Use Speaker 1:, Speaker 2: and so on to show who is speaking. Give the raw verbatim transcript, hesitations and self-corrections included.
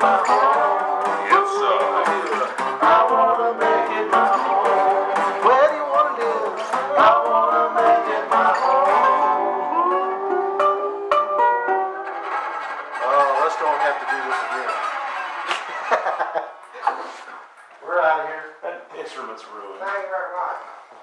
Speaker 1: my home.
Speaker 2: Yes, sir.
Speaker 1: I wanna make it my home. Where do you wanna live? I wanna make it my home. Oh, let's don't have to do this again. We're out of here.
Speaker 2: That instrument's ruined.
Speaker 1: Thank you very much.